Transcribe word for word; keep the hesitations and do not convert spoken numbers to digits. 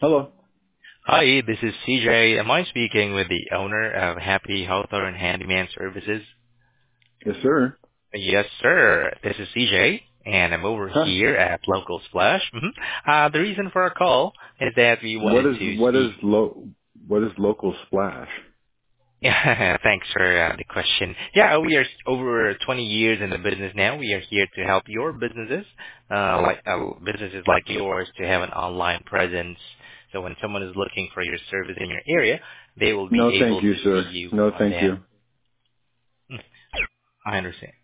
Hello. Hi, this is C J. Am I speaking with the owner of Happy Hawthorne and Handyman Services? Yes, sir. Yes, sir. This is C J, and I'm over Huh. here at Local Splash. hmm Uh, the reason for our call is that we What wanted is to what speak. is lo what is local splash? Yeah, thanks for uh, the question. Yeah, we are over twenty years in the business now. We are here to help your businesses, uh, like uh, businesses like yours, to have an online presence. So when someone is looking for your service in your area, they will be No, thank able you, to see sir. you No, on thank them. you. Mm, I understand.